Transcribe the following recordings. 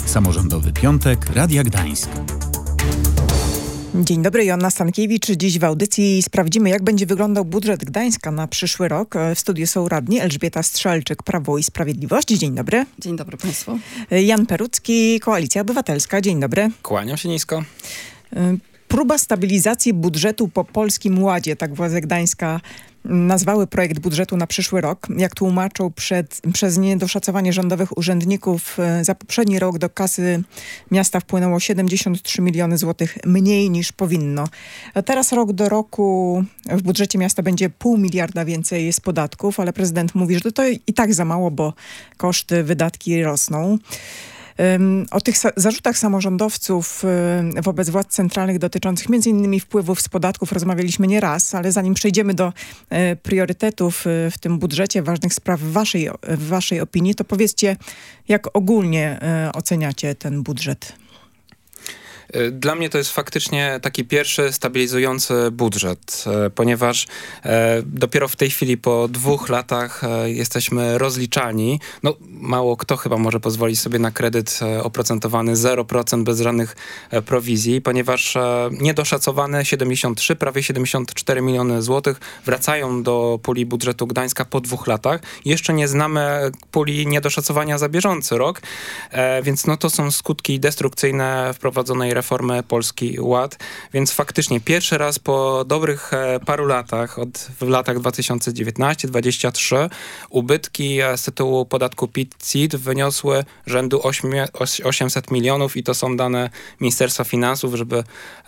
Samorządowy Piątek Radia Gdańsk. Dzień dobry, Joanna Stankiewicz. Dziś w audycji sprawdzimy, jak będzie wyglądał budżet Gdańska na przyszły rok. W studiu są radni Elżbieta Strzelczyk, Prawo i Sprawiedliwość. Dzień dobry. Dzień dobry Państwu. Jan Perucki, Koalicja Obywatelska. Dzień dobry. Kłaniam się nisko. Próba stabilizacji budżetu po Polskim Ładzie, tak władze Gdańska nazwały projekt budżetu na przyszły rok. Jak tłumaczą, przez niedoszacowanie rządowych urzędników za poprzedni rok do kasy miasta wpłynęło 73 miliony złotych mniej niż powinno. A teraz rok do roku w budżecie miasta będzie 0,5 miliarda więcej z podatków, ale prezydent mówi, że to i tak za mało, bo koszty, wydatki rosną. O tych zarzutach samorządowców wobec władz centralnych dotyczących m.in. wpływów z podatków rozmawialiśmy nie raz, ale zanim przejdziemy do priorytetów w tym budżecie, ważnych spraw w waszej opinii, to powiedzcie, jak ogólnie oceniacie ten budżet? Dla mnie to jest faktycznie taki pierwszy stabilizujący budżet, ponieważ dopiero w tej chwili po 2 latach jesteśmy rozliczani. No, mało kto chyba może pozwolić sobie na kredyt oprocentowany 0% bez żadnych prowizji, ponieważ niedoszacowane 73, prawie 74 miliony złotych wracają do puli budżetu Gdańska po 2 latach. Jeszcze nie znamy puli niedoszacowania za bieżący rok, więc no to są skutki destrukcyjne wprowadzonej reformy Polski Ład, więc faktycznie pierwszy raz po dobrych paru latach, w latach 2019-2023 ubytki z tytułu podatku PIT-CIT wyniosły rzędu 800 milionów i to są dane Ministerstwa Finansów, żeby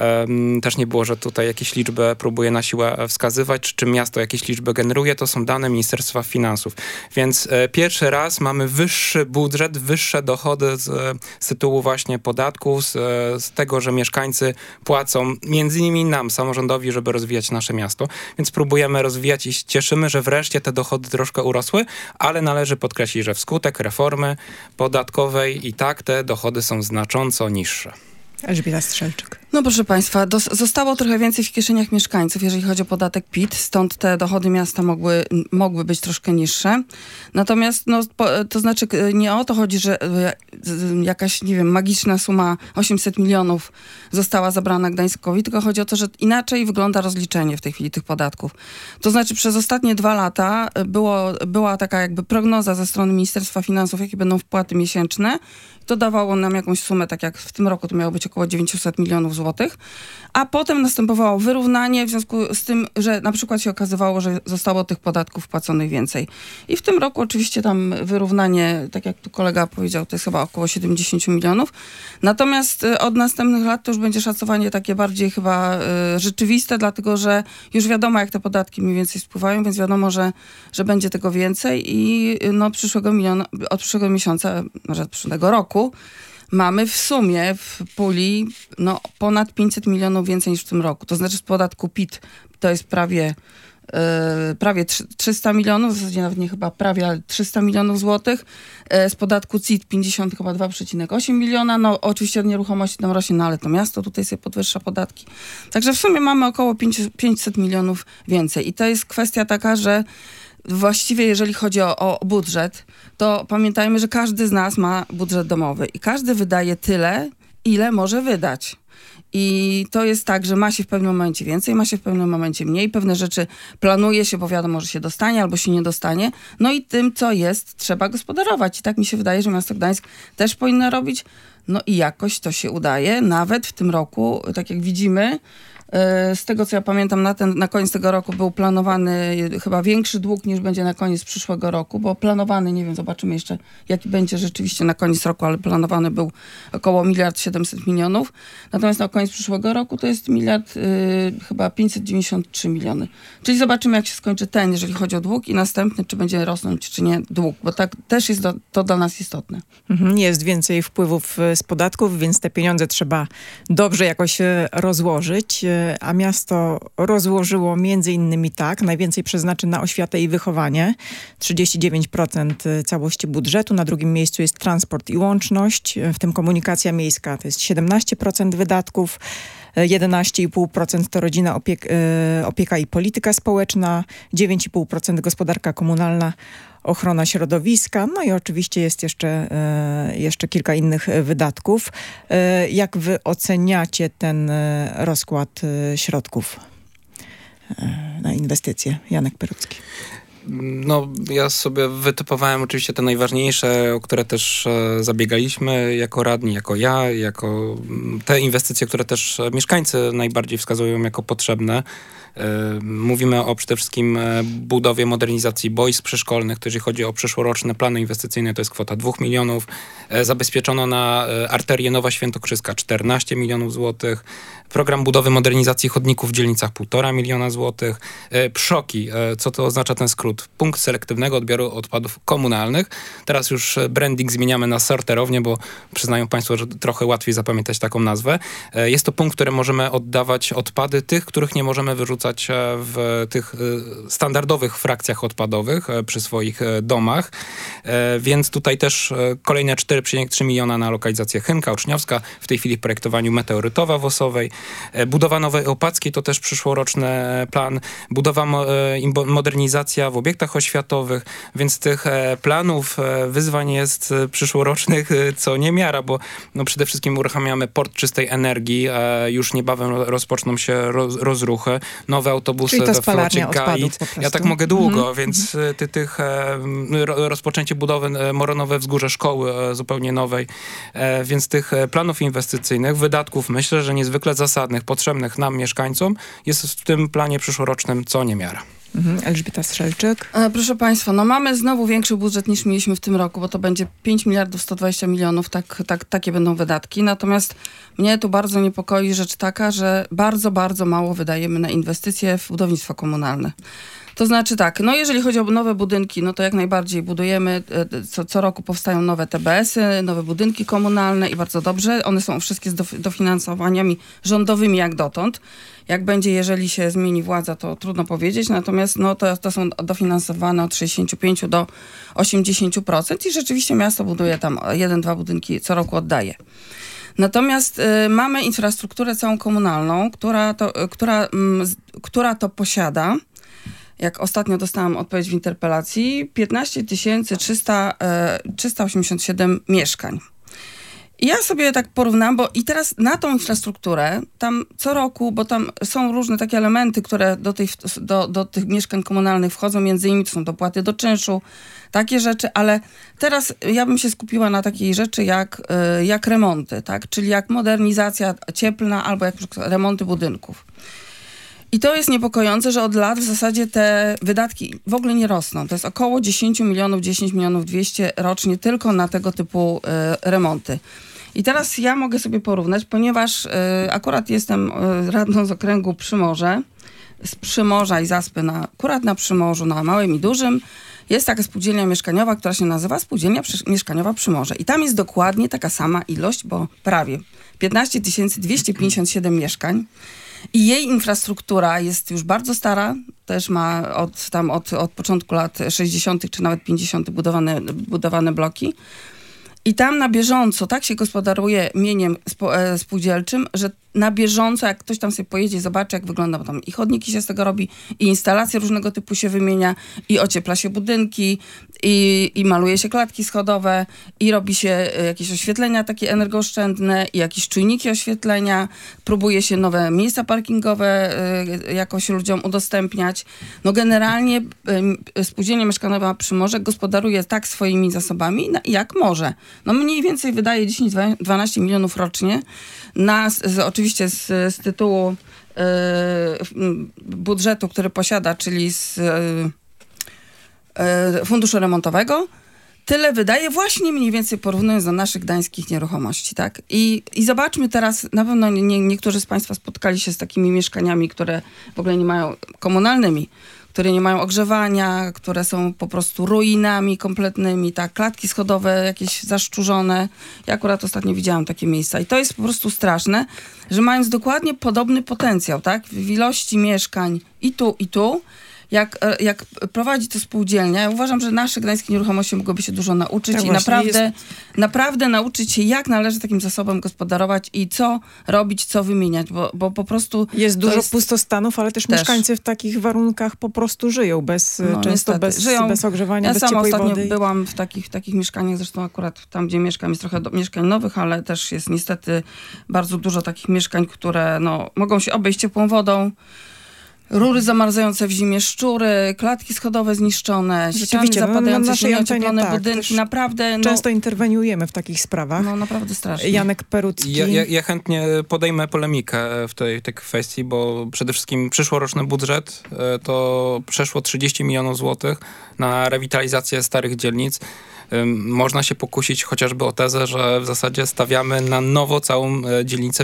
też nie było, że tutaj jakieś liczby próbuje na siłę wskazywać, czy miasto jakieś liczby generuje, to są dane Ministerstwa Finansów. Więc pierwszy raz mamy wyższy budżet, wyższe dochody z tytułu właśnie podatków, z tego, że mieszkańcy płacą między innymi nam, samorządowi, żeby rozwijać nasze miasto. Więc próbujemy rozwijać i cieszymy, że wreszcie te dochody troszkę urosły, ale należy podkreślić, że wskutek reformy podatkowej i tak te dochody są znacząco niższe. Elżbieta Strzelczyk. No proszę Państwa, zostało trochę więcej w kieszeniach mieszkańców, jeżeli chodzi o podatek PIT, stąd te dochody miasta mogły być troszkę niższe. Natomiast, to znaczy nie o to chodzi, że jakaś, nie wiem, magiczna suma 800 milionów została zabrana Gdańskowi, tylko chodzi o to, że inaczej wygląda rozliczenie w tej chwili tych podatków. To znaczy przez ostatnie 2 lata była taka jakby prognoza ze strony Ministerstwa Finansów, jakie będą wpłaty miesięczne. To dawało nam jakąś sumę, tak jak w tym roku to miało być około 900 milionów złotych, a potem następowało wyrównanie w związku z tym, że na przykład się okazywało, że zostało tych podatków wpłaconych więcej. I w tym roku oczywiście tam wyrównanie, tak jak tu kolega powiedział, to jest chyba około 70 milionów. Natomiast od następnych lat to już będzie szacowanie takie bardziej chyba rzeczywiste, dlatego że już wiadomo, jak te podatki mniej więcej spływają, więc wiadomo, że będzie tego więcej i od przyszłego miesiąca, może od przyszłego roku mamy w sumie w puli ponad 500 milionów więcej niż w tym roku. To znaczy z podatku PIT to jest prawie 300 milionów, w zasadzie nawet nie chyba prawie, ale 300 milionów złotych. Z podatku CIT 50 chyba 2,8 miliona. No oczywiście od nieruchomości tam rośnie, ale to miasto tutaj sobie podwyższa podatki. Także w sumie mamy około 500 milionów więcej. I to jest kwestia taka, że właściwie jeżeli chodzi o budżet, to pamiętajmy, że każdy z nas ma budżet domowy i każdy wydaje tyle, ile może wydać. I to jest tak, że ma się w pewnym momencie więcej, ma się w pewnym momencie mniej. Pewne rzeczy planuje się, bo wiadomo, że się dostanie albo się nie dostanie. No i tym, co jest, trzeba gospodarować. I tak mi się wydaje, że miasto Gdańsk też powinno robić. No i jakoś to się udaje. Nawet w tym roku, tak jak widzimy, z tego, co ja pamiętam, na koniec tego roku był planowany chyba większy dług niż będzie na koniec przyszłego roku, bo planowany, nie wiem, zobaczymy jeszcze, jaki będzie rzeczywiście na koniec roku, ale planowany był około 1,7 milionów. Natomiast na koniec przyszłego roku to jest chyba 593 miliony. Czyli zobaczymy, jak się skończy ten, jeżeli chodzi o dług i następny, czy będzie rosnąć, czy nie dług, bo tak też jest to dla nas istotne. Jest więcej wpływów z podatków, więc te pieniądze trzeba dobrze jakoś rozłożyć. A miasto rozłożyło między innymi tak, najwięcej przeznaczy na oświatę i wychowanie, 39% całości budżetu, na drugim miejscu jest transport i łączność, w tym komunikacja miejska, to jest 17% wydatków, 11,5% to rodzina, opieka i polityka społeczna, 9,5% gospodarka komunalna, ochrona środowiska, no i oczywiście jest jeszcze kilka innych wydatków. Jak wy oceniacie ten rozkład środków na inwestycje? Janek Perucki. No, ja sobie wytypowałem oczywiście te najważniejsze, o które też zabiegaliśmy jako radni, jako ja, jako te inwestycje, które też mieszkańcy najbardziej wskazują jako potrzebne. Mówimy o przede wszystkim budowie modernizacji boisk przyszkolnych. Jeżeli chodzi o przyszłoroczne plany inwestycyjne, to jest kwota 2 milionów. Zabezpieczono na arterię Nowa Świętokrzyska 14 milionów złotych. Program budowy modernizacji chodników w dzielnicach 1,5 miliona złotych. PSZOKi, co to oznacza ten skrót? Punkt selektywnego odbioru odpadów komunalnych. Teraz już branding zmieniamy na sorterownię, bo przyznają państwo, że trochę łatwiej zapamiętać taką nazwę. Jest to punkt, w którym możemy oddawać odpady tych, których nie możemy wyrzucać w tych standardowych frakcjach odpadowych przy swoich domach. Więc tutaj też kolejne 4,3 miliona na lokalizację Chynka, Uczniowska, w tej chwili w projektowaniu Meteorytowa w Osowej. Budowa Nowej Opackiej to też przyszłoroczny plan. Budowa i modernizacja w obiektach oświatowych, więc tych planów, wyzwań jest przyszłorocznych co niemiara, bo no przede wszystkim uruchamiamy port czystej energii, już niebawem rozpoczną się rozruchy, nowe autobusy we flocie GAI. Ja tak mogę długo, więc tych rozpoczęcie budowy Moronowe Wzgórze Szkoły zupełnie nowej, więc tych planów inwestycyjnych, wydatków myślę, że niezwykle zasadnych, potrzebnych nam, mieszkańcom, jest w tym planie przyszłorocznym co niemiara. Elżbieta Strzelczyk. Proszę państwa, no mamy znowu większy budżet niż mieliśmy w tym roku, bo to będzie 5 miliardów 120 milionów, takie będą wydatki. Natomiast mnie tu bardzo niepokoi rzecz taka, że bardzo, bardzo mało wydajemy na inwestycje w budownictwo komunalne. To znaczy tak, no jeżeli chodzi o nowe budynki, no to jak najbardziej budujemy, co roku powstają nowe TBS-y, nowe budynki komunalne i bardzo dobrze. One są wszystkie z dofinansowaniami rządowymi jak dotąd. Jak będzie, jeżeli się zmieni władza, to trudno powiedzieć, natomiast no to są dofinansowane od 65 do 80% i rzeczywiście miasto buduje tam 1-2 budynki co roku oddaje. Natomiast mamy infrastrukturę całą komunalną, która to posiada. Jak ostatnio dostałam odpowiedź w interpelacji, 15 387 mieszkań. I ja sobie tak porównam, bo i teraz na tą infrastrukturę, tam co roku, bo tam są różne takie elementy, które do tych mieszkań komunalnych wchodzą, między innymi to są dopłaty do czynszu, takie rzeczy, ale teraz ja bym się skupiła na takiej rzeczy jak remonty, tak? Czyli jak modernizacja cieplna albo jak remonty budynków. I to jest niepokojące, że od lat w zasadzie te wydatki w ogóle nie rosną. To jest około 10 milionów 200 rocznie tylko na tego typu remonty. I teraz ja mogę sobie porównać, ponieważ akurat jestem radną z okręgu Przymorze, z Przymorza i Zaspy, akurat na Przymorzu, na Małym i Dużym, jest taka spółdzielnia mieszkaniowa, która się nazywa Spółdzielnia Mieszkaniowa Przymorze. I tam jest dokładnie taka sama ilość, bo prawie 15 257 mieszkań. I jej infrastruktura jest już bardzo stara, też ma od początku lat 60. czy nawet 50. budowane bloki. I tam na bieżąco tak się gospodaruje mieniem spółdzielczym, że na bieżąco, jak ktoś tam sobie pojedzie i zobaczy, jak wygląda, bo tam i chodniki się z tego robi, i instalacje różnego typu się wymienia, i ociepla się budynki, i maluje się klatki schodowe, i robi się jakieś oświetlenia takie energooszczędne, i jakieś czujniki oświetlenia, próbuje się nowe miejsca parkingowe jakoś ludziom udostępniać. No generalnie Spółdzielnia Mieszkaniowa Przymorze gospodaruje tak swoimi zasobami, jak może. No mniej więcej wydaje 10-12 milionów rocznie oczywiście z tytułu budżetu, który posiada, czyli z funduszu remontowego. Tyle wydaje właśnie mniej więcej porównując do naszych gdańskich nieruchomości, tak? I zobaczmy teraz, na pewno niektórzy z państwa spotkali się z takimi mieszkaniami, które w ogóle nie mają komunalnymi, które nie mają ogrzewania, które są po prostu ruinami kompletnymi, tak, klatki schodowe jakieś zaszczurzone. Ja akurat ostatnio widziałam takie miejsca i to jest po prostu straszne, że mając dokładnie podobny potencjał, tak, w ilości mieszkań i tu, jak prowadzi to spółdzielnia, ja uważam, że nasze Gdańskie Nieruchomości mogłyby się dużo nauczyć Tak i właśnie, naprawdę nauczyć się, jak należy takim zasobem gospodarować i co robić, co wymieniać, bo po prostu... Jest dużo pustostanów, ale też mieszkańcy w takich warunkach po prostu żyją, często bez ogrzewania, bez ciepłej wody. Ja sama ostatnio byłam w takich mieszkaniach, zresztą akurat tam, gdzie mieszkam, jest trochę mieszkań nowych, ale też jest niestety bardzo dużo takich mieszkań, które mogą się obejść ciepłą wodą. Rury zamarzające w zimie, szczury, klatki schodowe zniszczone, ściany zapadające się, nieocieplone budynki. Naprawdę... Często interweniujemy w takich sprawach. Naprawdę strasznie. Janek Perucki. Ja chętnie podejmę polemikę w tej kwestii, bo przede wszystkim przyszłoroczny budżet to przeszło 30 milionów złotych na rewitalizację starych dzielnic. Można się pokusić chociażby o tezę, że w zasadzie stawiamy na nowo całą dzielnicę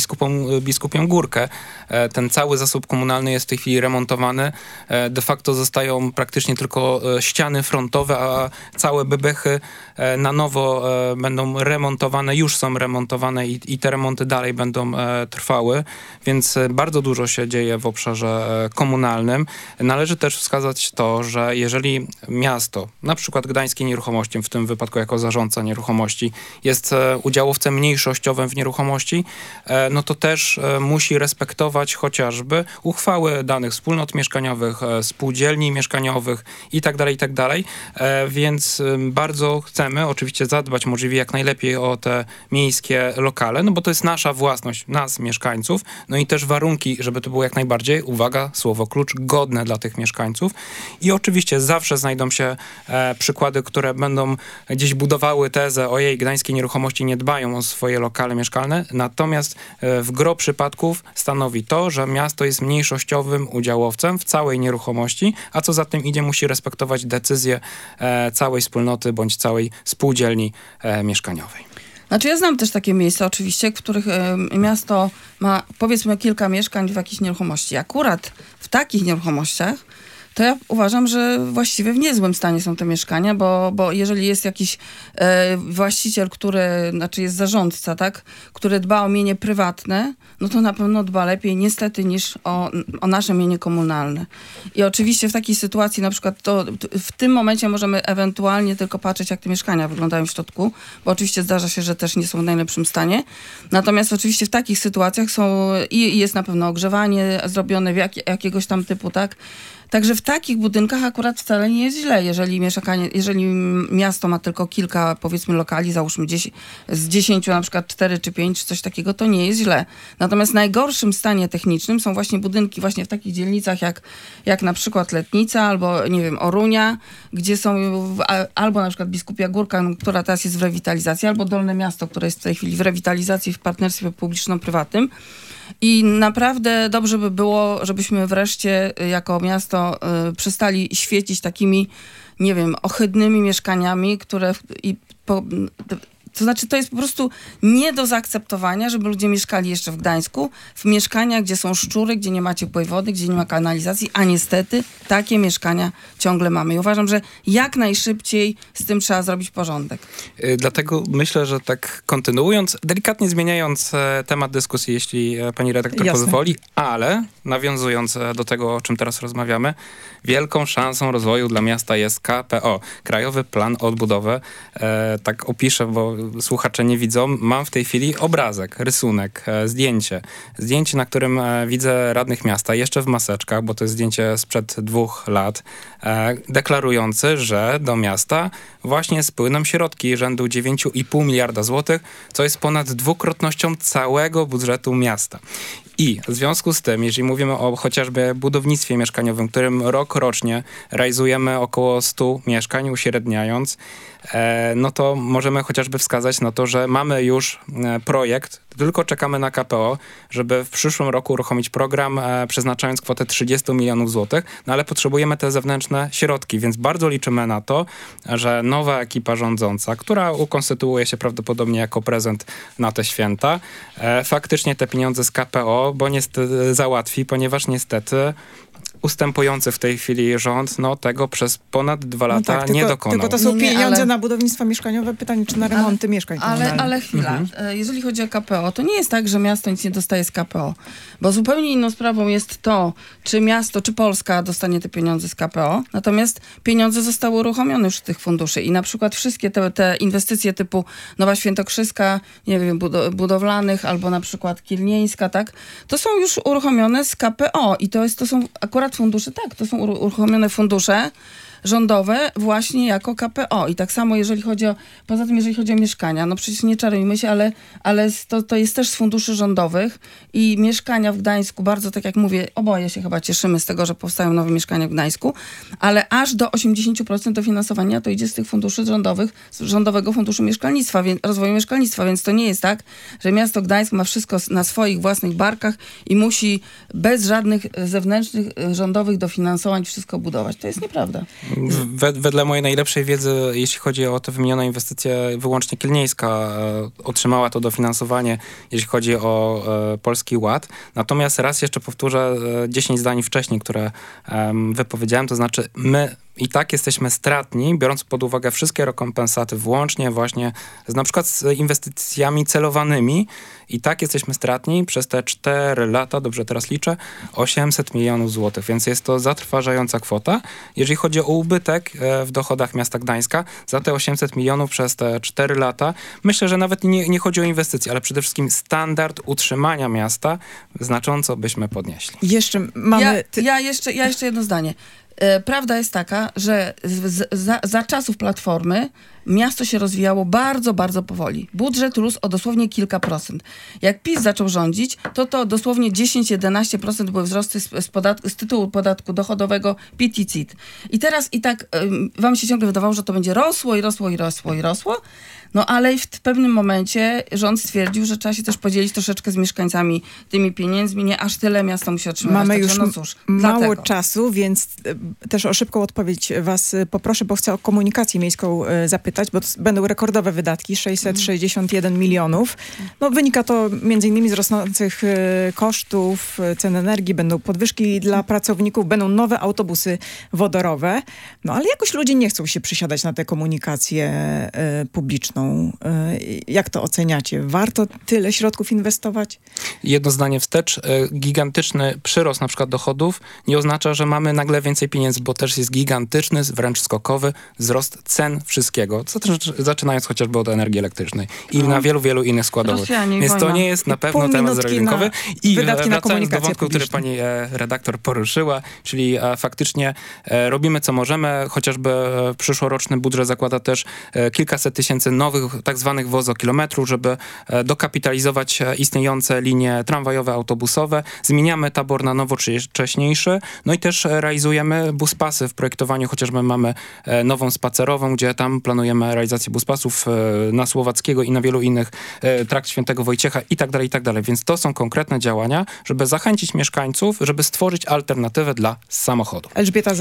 Biskupią Górkę. Ten cały zasób komunalny jest w tej chwili remontowany. De facto zostają praktycznie tylko ściany frontowe, a całe bebechy na nowo będą remontowane, już są remontowane i te remonty dalej będą trwały, więc bardzo dużo się dzieje w obszarze komunalnym. Należy też wskazać to, że jeżeli miasto, na przykład Gdańskie Nieruchomości, w tym wypadku jako zarządca nieruchomości, jest udziałowcem mniejszościowym w nieruchomości, no to też musi respektować chociażby uchwały danych wspólnot mieszkaniowych, spółdzielni mieszkaniowych i tak dalej, więc bardzo chcemy oczywiście zadbać możliwie jak najlepiej o te miejskie lokale, no bo to jest nasza własność, nas, mieszkańców, no i też warunki, żeby to było jak najbardziej, uwaga, słowo klucz, godne dla tych mieszkańców i oczywiście zawsze znajdą się przykłady, które będą gdzieś budowały tezę, ojej, Gdańskie Nieruchomości nie dbają o swoje lokale mieszkalne, natomiast w gro przypadków stanowi to, że miasto jest mniejszościowym udziałowcem w całej nieruchomości, a co za tym idzie, musi respektować decyzje całej wspólnoty bądź całej spółdzielni mieszkaniowej. Znaczy ja znam też takie miejsca oczywiście, w których miasto ma powiedzmy kilka mieszkań w jakiejś nieruchomości. Akurat w takich nieruchomościach to ja uważam, że właściwie w niezłym stanie są te mieszkania, bo jeżeli jest jakiś właściciel, znaczy jest zarządca, tak, który dba o mienie prywatne, no to na pewno dba lepiej niestety niż o nasze mienie komunalne. I oczywiście w takiej sytuacji na przykład to w tym momencie możemy ewentualnie tylko patrzeć, jak te mieszkania wyglądają w środku, bo oczywiście zdarza się, że też nie są w najlepszym stanie. Natomiast oczywiście w takich sytuacjach jest na pewno ogrzewanie zrobione jakiegoś tam typu, tak. Także w takich budynkach akurat wcale nie jest źle, jeżeli miasto ma tylko kilka, powiedzmy, lokali, załóżmy z 10 na przykład 4 czy 5 czy coś takiego, to nie jest źle. Natomiast w najgorszym stanie technicznym są właśnie budynki właśnie w takich dzielnicach jak na przykład Letnica albo, nie wiem, Orunia, gdzie są albo na przykład Biskupia Górka, która teraz jest w rewitalizacji, albo Dolne Miasto, które jest w tej chwili w rewitalizacji w partnerstwie publiczno-prywatnym. I naprawdę dobrze by było, żebyśmy wreszcie jako miasto przestali świecić takimi, nie wiem, ohydnymi mieszkaniami, to znaczy, to jest po prostu nie do zaakceptowania, żeby ludzie mieszkali jeszcze w Gdańsku, w mieszkaniach, gdzie są szczury, gdzie nie ma ciepłej wody, gdzie nie ma kanalizacji, a niestety takie mieszkania ciągle mamy. I uważam, że jak najszybciej z tym trzeba zrobić porządek. Dlatego myślę, że tak kontynuując, delikatnie zmieniając temat dyskusji, jeśli pani redaktor pozwoli, ale nawiązując do tego, o czym teraz rozmawiamy, wielką szansą rozwoju dla miasta jest KPO, Krajowy Plan Odbudowy. Tak opiszę, bo słuchacze nie widzą. Mam w tej chwili obrazek, rysunek, zdjęcie, na którym widzę radnych miasta, jeszcze w maseczkach, bo to jest zdjęcie sprzed 2 lat, deklarujący, że do miasta właśnie spłyną środki rzędu 9,5 miliarda złotych, co jest ponad 2-krotnością całego budżetu miasta. I w związku z tym, jeżeli mówimy o chociażby budownictwie mieszkaniowym, którym rocznie realizujemy około 100 mieszkań, uśredniając, no to możemy chociażby wskazać na to, że mamy już projekt, tylko czekamy na KPO, żeby w przyszłym roku uruchomić program, przeznaczając kwotę 30 milionów złotych, no ale potrzebujemy te zewnętrzne środki, więc bardzo liczymy na to, że nowa ekipa rządząca, która ukonstytuuje się prawdopodobnie jako prezent na te święta, faktycznie te pieniądze z KPO, bo niestety załatwi, ponieważ niestety ustępujący w tej chwili rząd, tego przez ponad 2 lata nie dokonał. Tylko to są pieniądze na budownictwo mieszkaniowe. Pytanie, czy na remonty mieszkań komunalnych. Ale chwila. Jeżeli chodzi o KPO, to nie jest tak, że miasto nic nie dostaje z KPO. Bo zupełnie inną sprawą jest to, czy miasto, czy Polska dostanie te pieniądze z KPO. Natomiast pieniądze zostały uruchomione już z tych funduszy. I na przykład wszystkie te inwestycje typu Nowa Świętokrzyska, nie wiem, budowlanych, albo na przykład Kielnieńska, tak? To są już uruchomione z KPO. I to są akurat fundusze, tak, to są uruchomione fundusze rządowe właśnie jako KPO. I tak samo poza tym jeżeli chodzi o mieszkania, przecież nie czarujmy się, ale to jest też z funduszy rządowych i mieszkania w Gdańsku, bardzo tak jak mówię, oboje się chyba cieszymy z tego, że powstają nowe mieszkania w Gdańsku, ale aż do 80% dofinansowania to idzie z tych funduszy rządowych, z Rządowego Funduszu Mieszkalnictwa, Rozwoju Mieszkalnictwa, więc to nie jest tak, że miasto Gdańsk ma wszystko na swoich własnych barkach i musi bez żadnych zewnętrznych, rządowych dofinansowań wszystko budować. To jest nieprawda. Wedle mojej najlepszej wiedzy, jeśli chodzi o te wymienione inwestycje, wyłącznie Kielnieńska otrzymała to dofinansowanie, jeśli chodzi o Polski Ład. Natomiast raz jeszcze powtórzę 10 zdań wcześniej, które wypowiedziałem, to znaczy my i tak jesteśmy stratni, biorąc pod uwagę wszystkie rekompensaty, włącznie właśnie na przykład z inwestycjami celowanymi. I tak jesteśmy stratni przez te 4 lata, dobrze teraz liczę, 800 milionów złotych, więc jest to zatrważająca kwota. Jeżeli chodzi o ubytek w dochodach miasta Gdańska, za te 800 milionów przez te 4 lata, myślę, że nawet nie chodzi o inwestycje, ale przede wszystkim standard utrzymania miasta znacząco byśmy podnieśli. Jeszcze mamy... Ja jeszcze jedno zdanie. Prawda jest taka, że za czasów Platformy miasto się rozwijało bardzo, bardzo powoli. Budżet rósł o dosłownie kilka procent. Jak PiS zaczął rządzić, to dosłownie 10-11% były wzrosty z tytułu podatku dochodowego PIT i CIT. I teraz wam się ciągle wydawało, że to będzie rosło i rosło i rosło i rosło. Ale w pewnym momencie rząd stwierdził, że trzeba się też podzielić troszeczkę z mieszkańcami tymi pieniędzmi. Nie aż tyle miasto musi otrzymywać. Mamy już mało czasu, więc też o szybką odpowiedź was poproszę, bo chcę o komunikację miejską zapytać, bo to będą rekordowe wydatki, 661 milionów. Wynika to m.in. z rosnących kosztów, cen energii, będą podwyżki dla pracowników, będą nowe autobusy wodorowe. Ale jakoś ludzie nie chcą się przysiadać na tę komunikację publiczną. Jak to oceniacie? Warto tyle środków inwestować? Jedno zdanie wstecz. Gigantyczny przyrost na przykład dochodów nie oznacza, że mamy nagle więcej pieniędzy, bo też jest gigantyczny, wręcz skokowy wzrost cen wszystkiego. Zaczynając chociażby od energii elektrycznej i na wielu, wielu innych składowych. Więc to nie jest na pewno temat zero-jedynkowy. I wracając do wątku, który pani redaktor poruszyła, czyli faktycznie robimy co możemy. Chociażby przyszłoroczny budżet zakłada też kilkaset tysięcy nowych tak zwanych wozokilometrów, żeby dokapitalizować istniejące linie tramwajowe, autobusowe. Zmieniamy tabor na nowocześniejszy. I też realizujemy buspasy. W projektowaniu chociażby mamy nową spacerową, gdzie tam planujemy realizację buspasów na Słowackiego i na wielu innych, trakt Świętego Wojciecha i tak dalej. Więc to są konkretne działania, żeby zachęcić mieszkańców, żeby stworzyć alternatywę dla samochodu. Elżbieta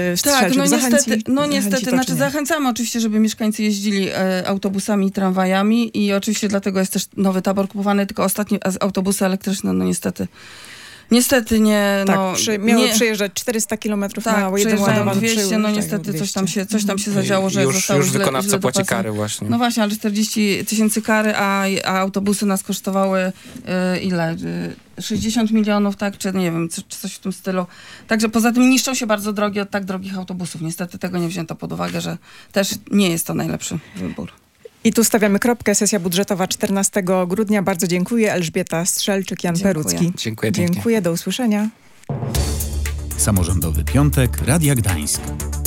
niestety, zachęcamy oczywiście, żeby mieszkańcy jeździli autobusami i tramwajami i oczywiście dlatego jest też nowy tabor kupowany, tylko ostatnio autobusy elektryczne, niestety nie... Tak, miały przejeżdżać 400 kilometrów na jeden ładowany. 200, niestety 200. Coś tam się zadziało, że zostało już wykonawca płaci kary właśnie. Właśnie, ale 40 000 kary, a autobusy nas kosztowały ile? 60 milionów, tak? Czy nie wiem, czy coś w tym stylu. Także poza tym niszczą się bardzo drogie od tak drogich autobusów. Niestety tego nie wzięto pod uwagę, że też nie jest to najlepszy wybór. I tu stawiamy kropkę. Sesja budżetowa 14 grudnia. Bardzo dziękuję. Elżbieta Strzelczyk, Jan Perucki. Dziękuję. Do usłyszenia. Samorządowy Piątek Radia Gdańsk.